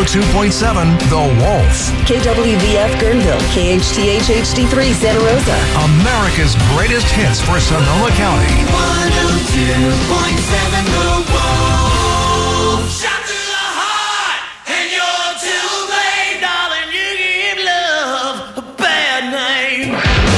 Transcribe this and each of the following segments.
102.7 The Wolf. KWVF Guerneville, KHTH HD3 Santa Rosa. America's greatest hits for Sonoma County. 102.7 The Wolf. Shot to the heart, and you're to blame, darling. You give love a bad name.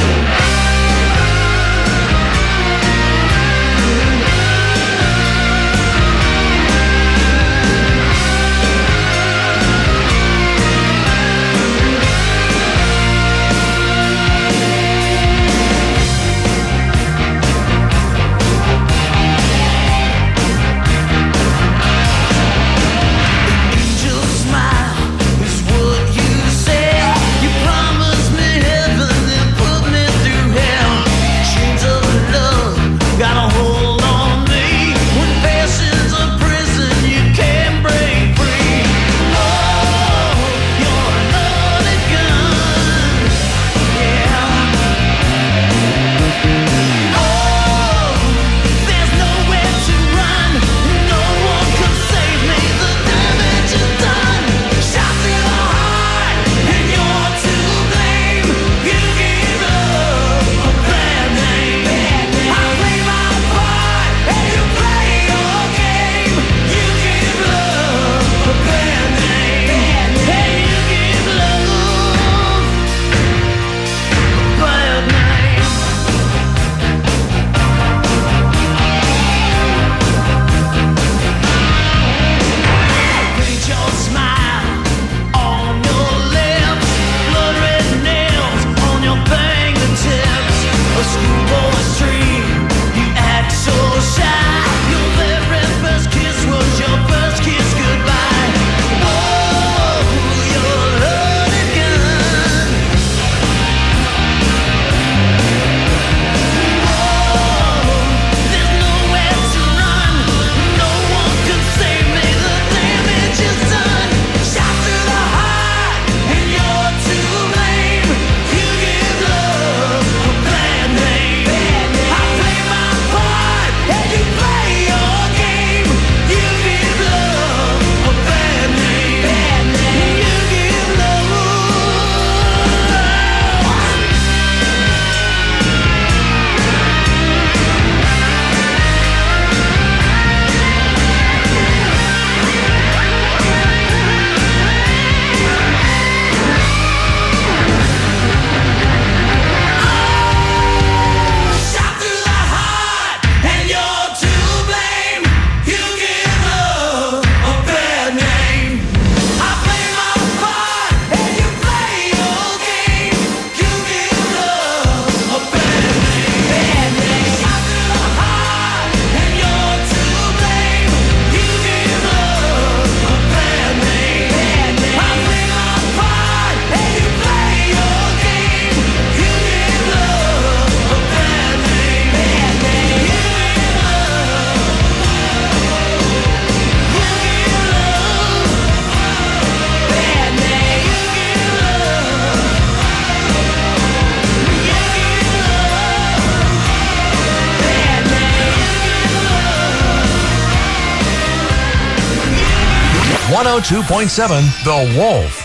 One 102.7 The Wolf.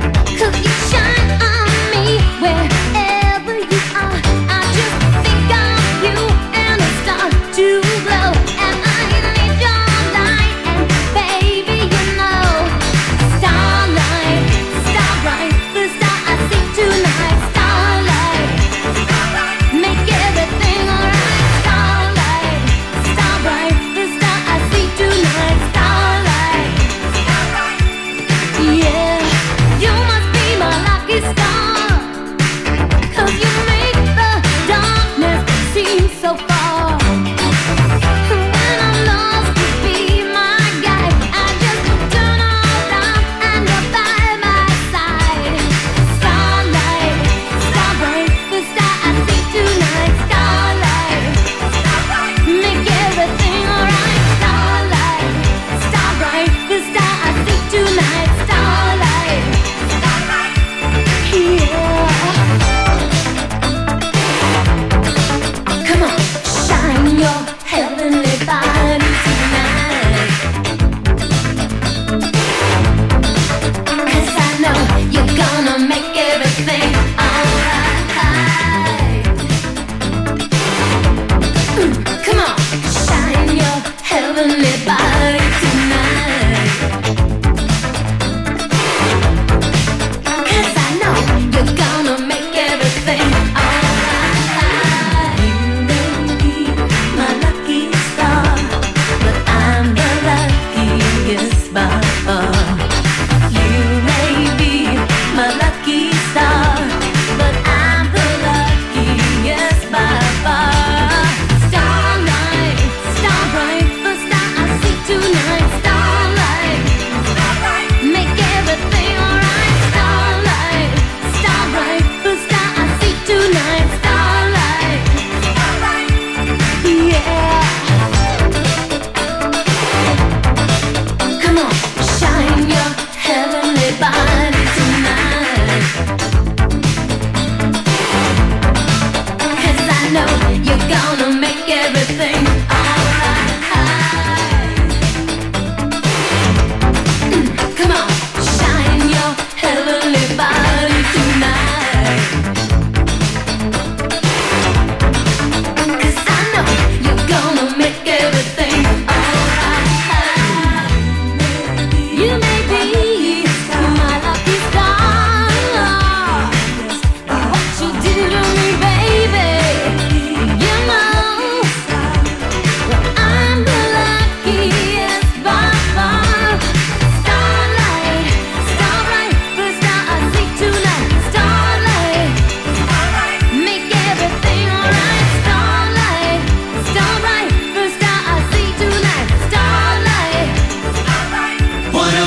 Wherever you are, I just think I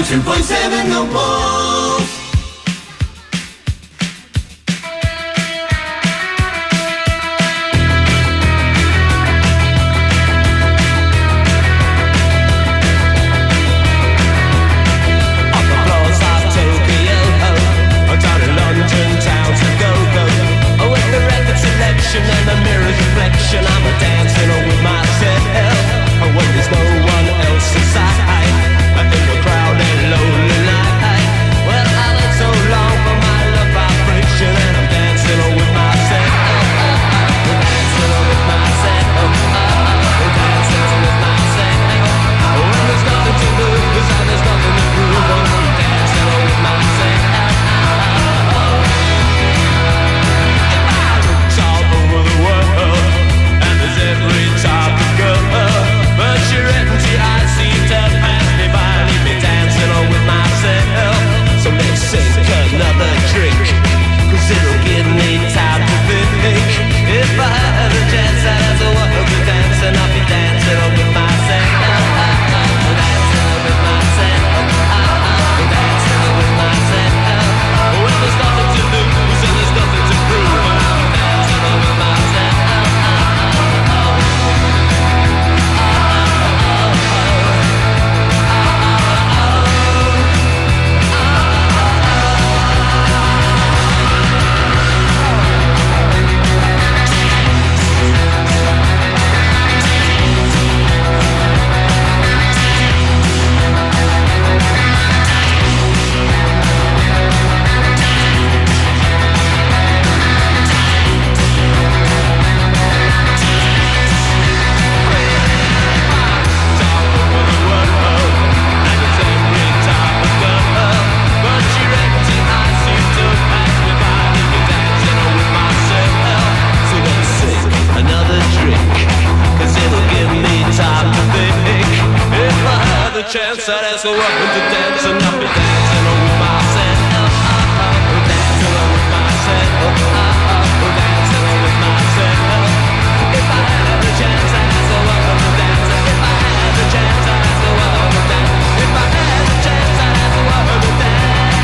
102.7 The Wolf. And the mirror's reflection, I'm dancing with myself. When there's no one else inside, I think a crowded, lonely night. Well, I went so long for my love vibration, and I'm dancing with myself. I'm dancing with myself. I'm dancing with myself. When there's nothing to lose and there's nothing to prove, I'm dancing with myself. Every time to go, but your empty eyes seem to pass me by, leave me dancing with myself. So let's sink another drink, 'cause it'll give me time to think. If I had a chance, I'd have to walk the dance, and I'll be dancing with myself. Dancing with myself. Dancing with myself. When there's nothing to lose and there's nothing to prove, I'm dancing with myself. Chance I'd ask her welcome to dance, and I'll be dancing with myself. Dancing with myself. Dancing with myself. If I had a chance, I'd ask her welcome to dance. If I had a chance, I'd ask her welcome to dance. If I had a chance, I'd ask her welcome to dance.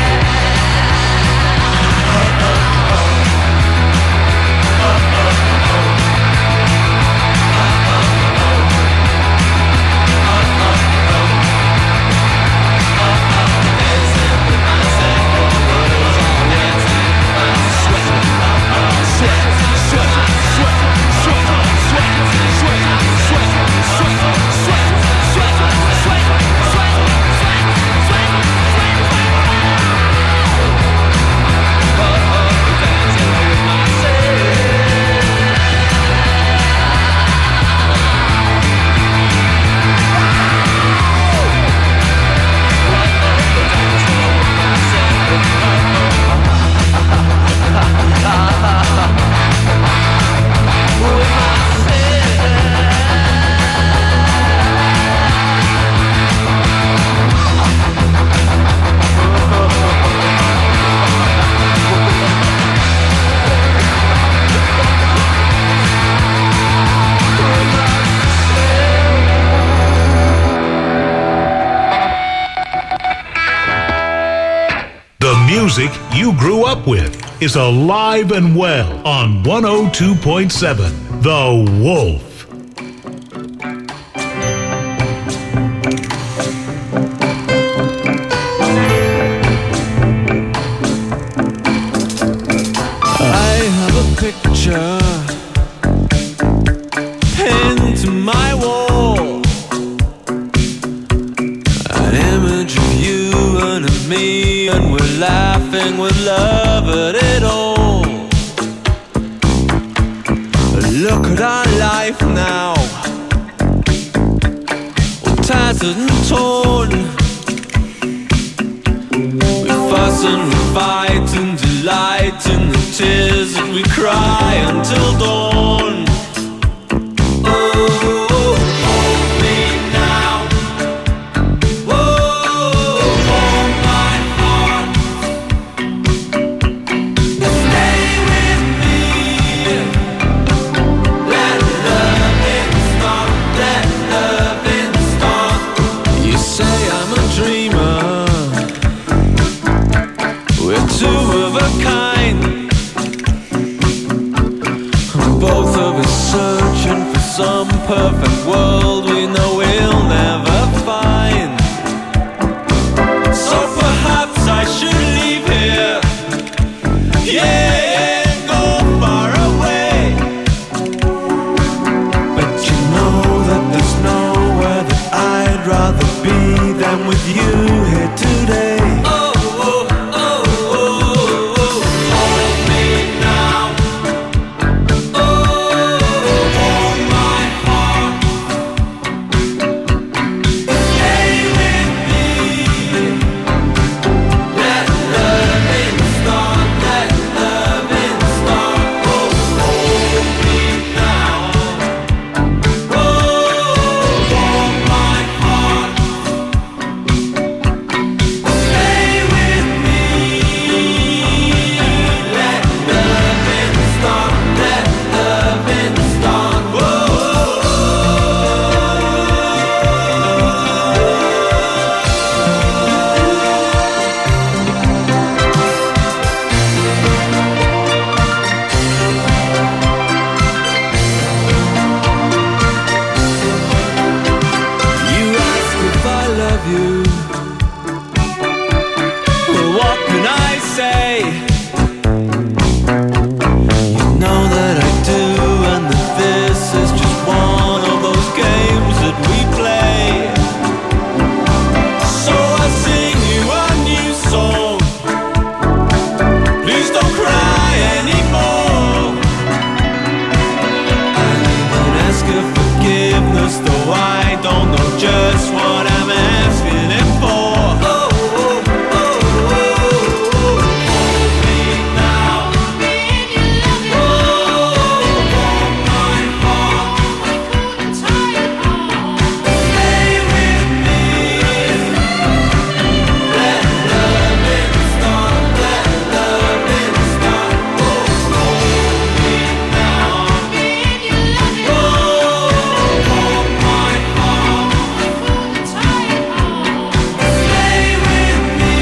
Music you grew up with is alive and well on 102.7 The Wolf. I have a picture pinned to my wall, an image of you and of me, and we're laughing with love at it all. Look at our life now, all tattered and torn. We fuss and we fight and delight in the tears that we cry until dawn. Oh, hold me now. Oh, hold my heart. Stay with me. Let loving start. Let loving start. You say I'm a dreamer, I'm with you here today. Oh, oh, oh, oh, oh. Hold me now. Oh, hold my heart. Stay with me. Let loving start. Let loving start. Oh, hold me now. Oh, hold my heart. Stay with me. Let loving start. Let loving start. You ask if I love you. Well, what can I say? You know that I do, and that this is just one of those games that we play. So I sing you a new song. Please don't cry anymore. I even ask for forgiveness, though I don't know just what I'm asking it for. Oh, oh, oh, oh, oh. Hold me now. Oh, hold my heart. Stay with me. Let loving start. Let loving start. Oh, hold me now. Oh, hold my heart. Stay with me.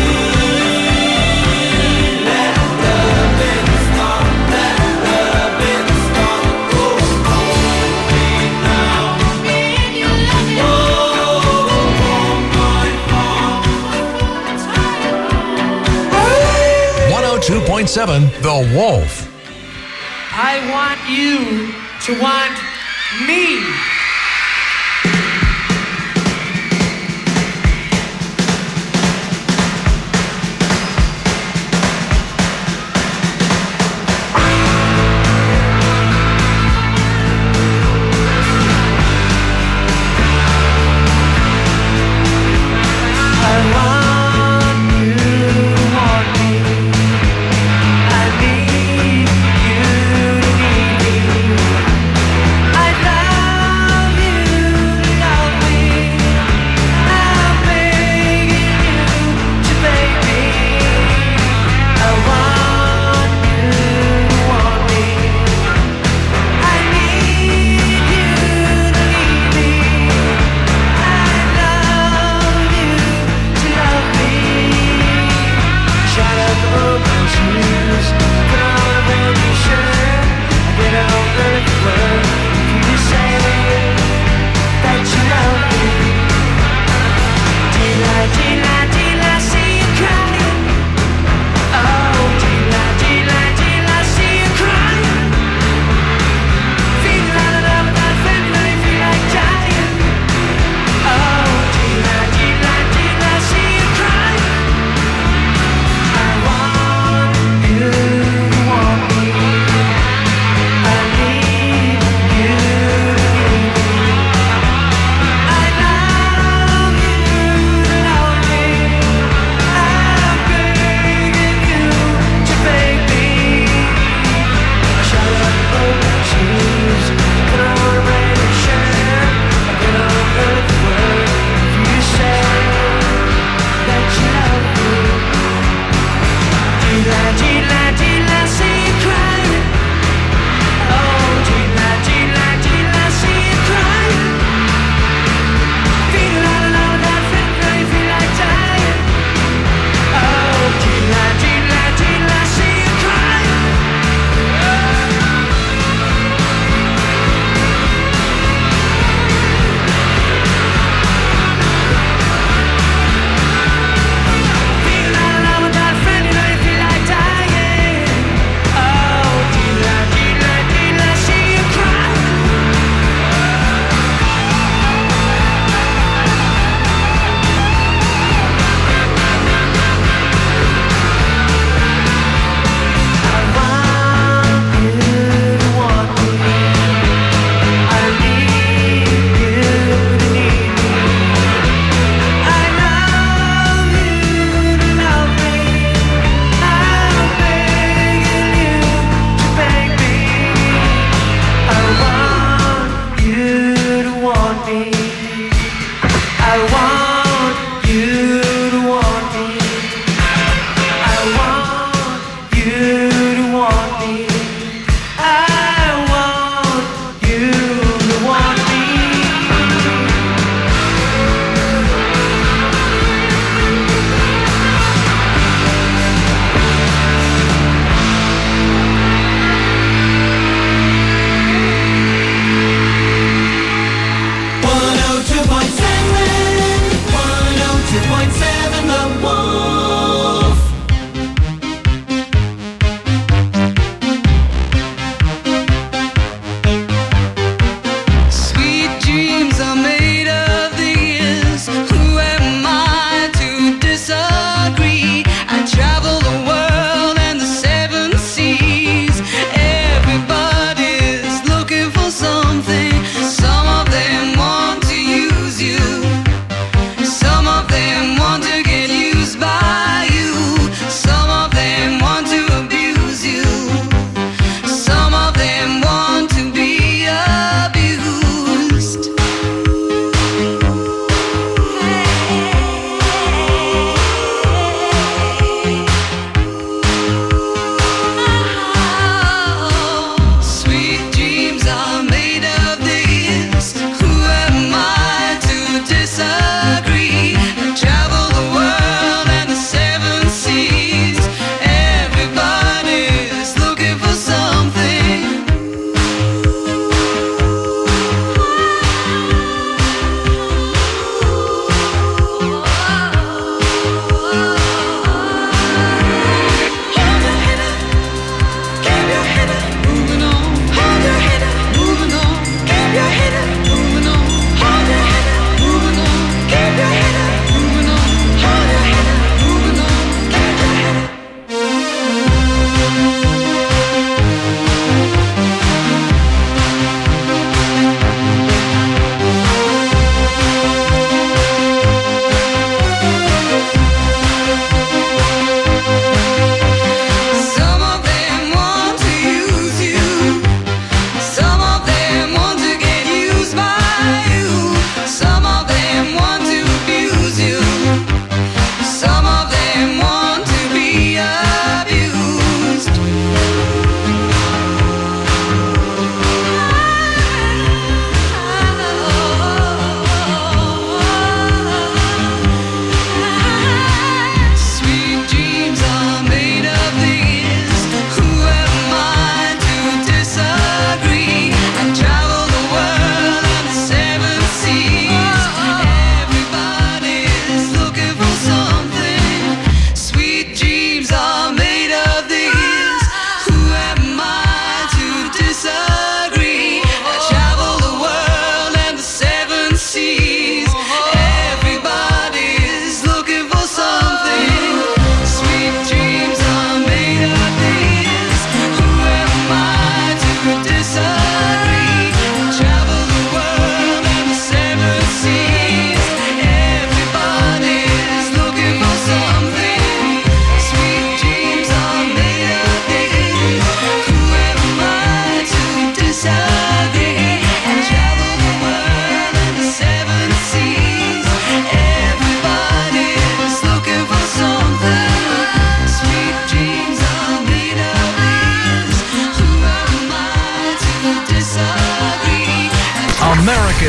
Let loving start. Let loving start. Oh, hold me now. Oh, hold my heart. 102.7 The Wolf. I want you to want me. I want you to want me. I need you to need me. I love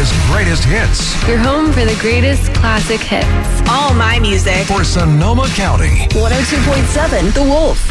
America's greatest hits Your home for the greatest classic hits. All my music. for Sonoma County. 102.7 The Wolf.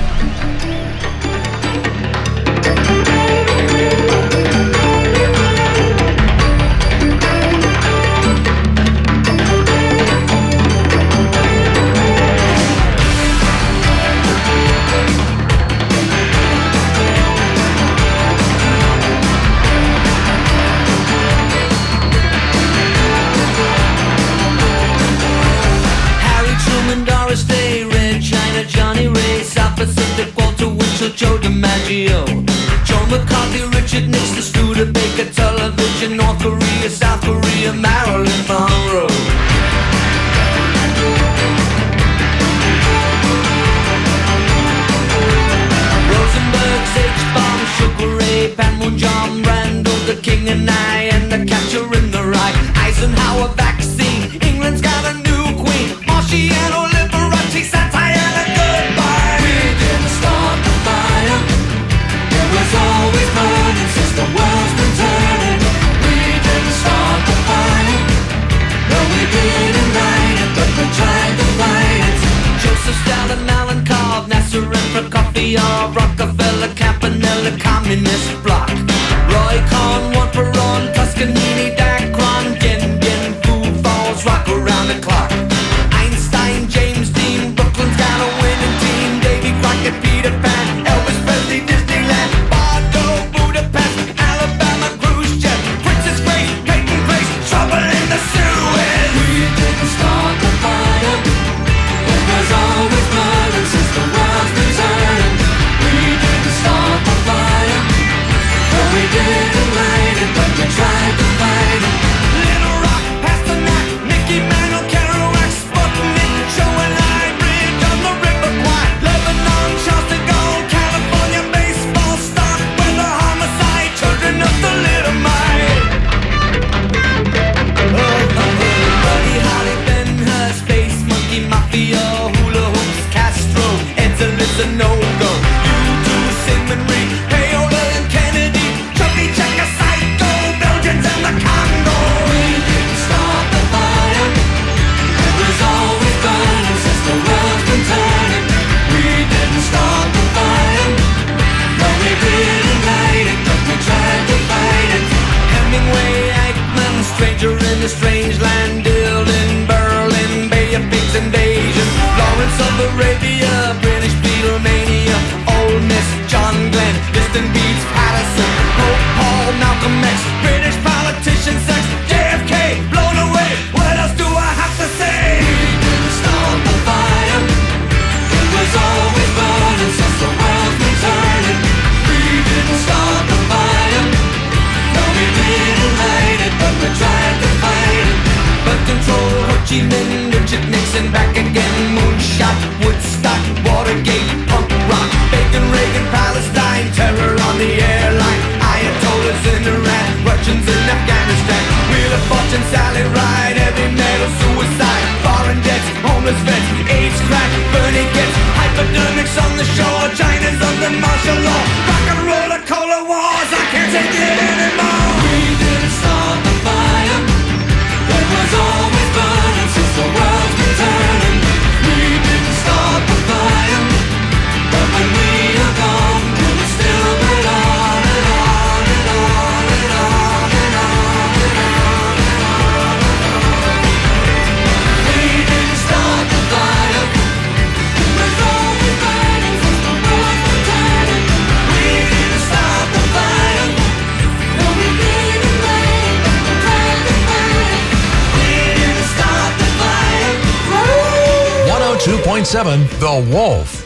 Harry Truman, Doris Day, Red China, Johnny Ray, South Pacific, Walter Winchell, Joe DiMaggio, Joe McCarthy, Richard Nixon, Studebaker, television, North Korea, South Korea, Marilyn Monroe. Rosenberg, H-Bomb, Sugar Ray, Panmunjom, Randall, the King and I, and the Catcher in the Rye, Eisenhower vaccine, England's got a new queen, Marciano, Liberace, satire, and a goodbye. We didn't start the fire, it was always burning since the world's been turning. We didn't start the fire, no we didn't light it, but we tried to fight it. Joseph Stalin, Alan Cobb, Nasser and Prokofiev, Rockefeller, Campanella, Communist Bloc, Roy Cohn, Juan Perón, Toscanini, Dacron, Yen Yen, Foo Falls, rock around the clock. Einstein, James Dean, Brooklyn's got a winning team, Davy Crockett, Peter Pan, Elvis Presley, Disneyland, Bordeaux, Budapest, Alabama, Khrushchev, Princess Grace, Peyton Place, trouble in the Suez. We didn't start the fire, it was always burning since the world's been turning. We didn't start the fire, no we didn't light it, but we tried to fight it. Little Rock, Pasternak, Mickey Mantle, Kerouac, Sputnik, Joe and I, Bridge on the River Kwai, Lebanon, Charles de Gaulle, California, baseball, stock, weather, homicide, children of the Little Mite. Buddy Holly, Ben Hur, Space Monkey, Mafia, Hula Hoops, Castro, Edsel is a no-go. U2, Sigmund Reed, Payola and Kennedy, Chubby Checker, Psycho, Belgians and the Congo. We didn't start the fire, it was always burning since the world's been turning. We didn't start the fire, no we didn't light it, but we tried to fight it. Hemingway, Eichmann, Stranger in a Strange Land, Dylan, Berlin, Bay of Pigs invasion, Lawrence of Arabia, British Beatlemania, Ole Miss, John Glenn, Distant Beats, Patterson, Pope Paul, Malcolm X, British politician, sex, JFK, blown away. What else do I have to say? We didn't start the fire, it was always burning since the world's been turning. We didn't start the fire, no we didn't light it, but we tried to fight it. But control, Ho Chi Minh, Richard Nixon, back again, Moonshot, Woodstock, Watergate, punk rock, Bacon, Reagan, Palestine, terror on the airline, Ayatollahs in Iran, Russians in Afghanistan, Wheel of Fortune, Sally Ride, heavy metal, suicide, foreign debts, homeless vets, AIDS, crack, Bernie gets, hypodermics on the shore, China's under martial law, rock and roll, a cola wars, I can't take it anymore. We didn't start the fire, it was always burning since the world's been turning. We didn't start the fire, but when we are gone, we'll still burn on and on and on and on and on and on and on. We didn't start the fire, it was always burning since the world's been turning. We didn't start the fire, no we didn't light it, but we tried to fight it. We didn't start the fire. 102.7 The Wolf.